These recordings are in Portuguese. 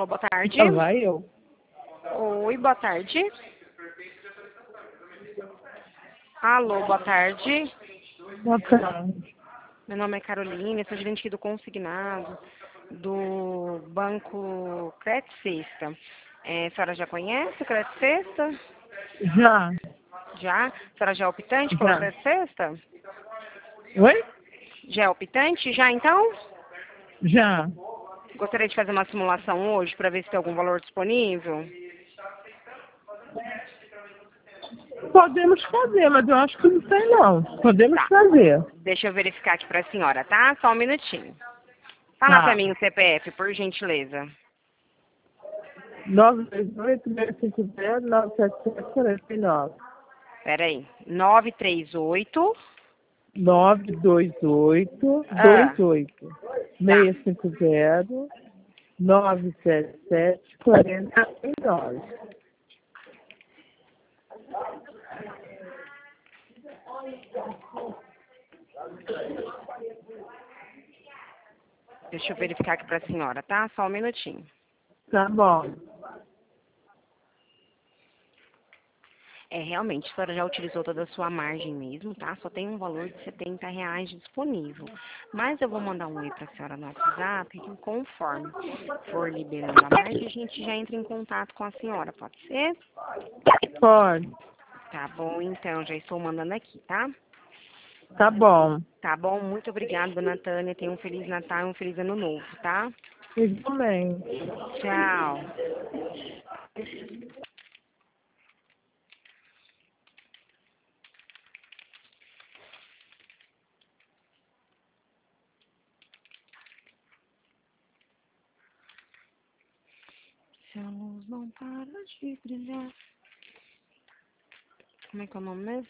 Alô, boa tarde. Então vai eu. Oi, boa tarde. Alô, boa tarde. Boa tarde. Meu nome é Carolina, sou gerente aqui do consignado do Banco Crédito Sexta. A senhora já conhece o Crédito Sexta? Já. Já? A senhora já é optante pelo Já. Crédito Sexta? Oi? Já é optante? Já então? Já. Gostaria de fazer uma simulação hoje para ver se tem algum valor disponível? Podemos fazer, mas eu acho que não tem não. Podemos Tá. fazer. Deixa eu verificar aqui para a senhora, tá? Só um minutinho. Fala para Tá. mim o CPF, por gentileza. 928-650-97749. Pera aí. 938. 928 Ah, 28 tá. 650 977 49. Deixa eu verificar aqui para a senhora, tá? Só um minutinho. Tá bom. Realmente, a senhora já utilizou toda a sua margem mesmo, tá? Só tem um valor de R$ 70 disponível. Mas eu vou mandar um oi para a senhora no WhatsApp e conforme for liberando a margem, a gente já entra em contato com a senhora, pode ser? Pode. Tá bom, então, já estou mandando aqui, tá? Tá bom. Tá bom, muito obrigada, dona Tânia. Tenha um Feliz Natal e um Feliz Ano Novo, tá? Igualmente. Tchau. Se a luz não para de brilhar. Como é que é o nome mesmo?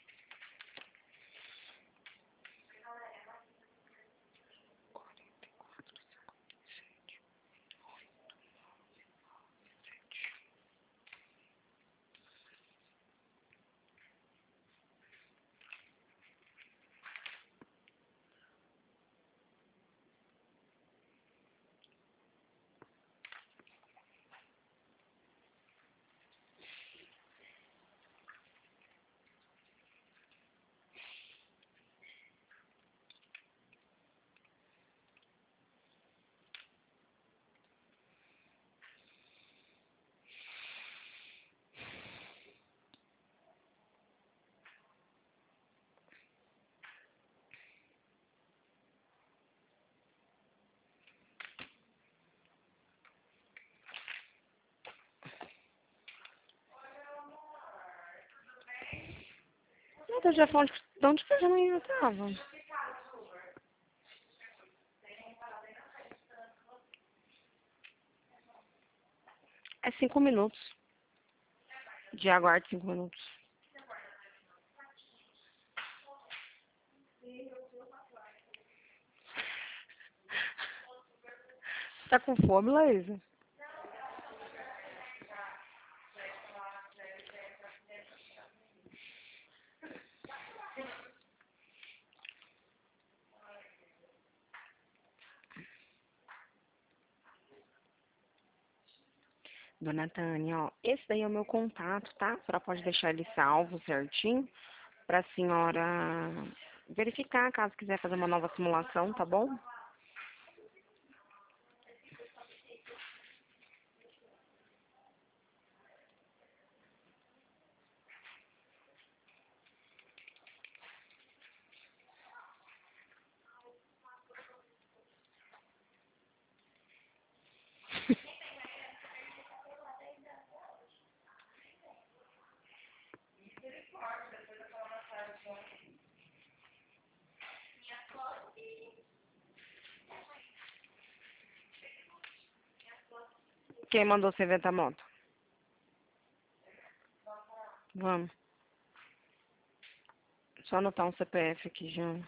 Não, eu já falando de onde que a manhã estava. É 5 minutos. De aguardo 5 minutos. Tá com fome, Laísa? Dona Tânia, ó, esse daí é o meu contato, tá? A senhora pode deixar ele salvo certinho pra senhora verificar, caso quiser fazer uma nova simulação, tá bom? Quem mandou você ver a moto? Vamos. Só anotar um CPF aqui já. Deixa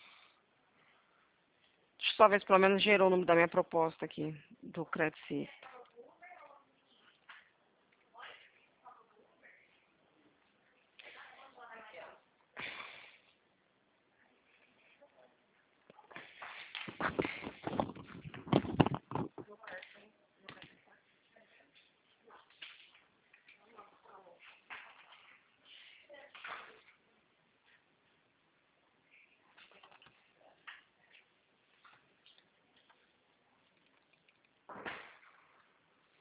eu só ver se pelo menos gerou o número da minha proposta aqui, do Crédito Sexta.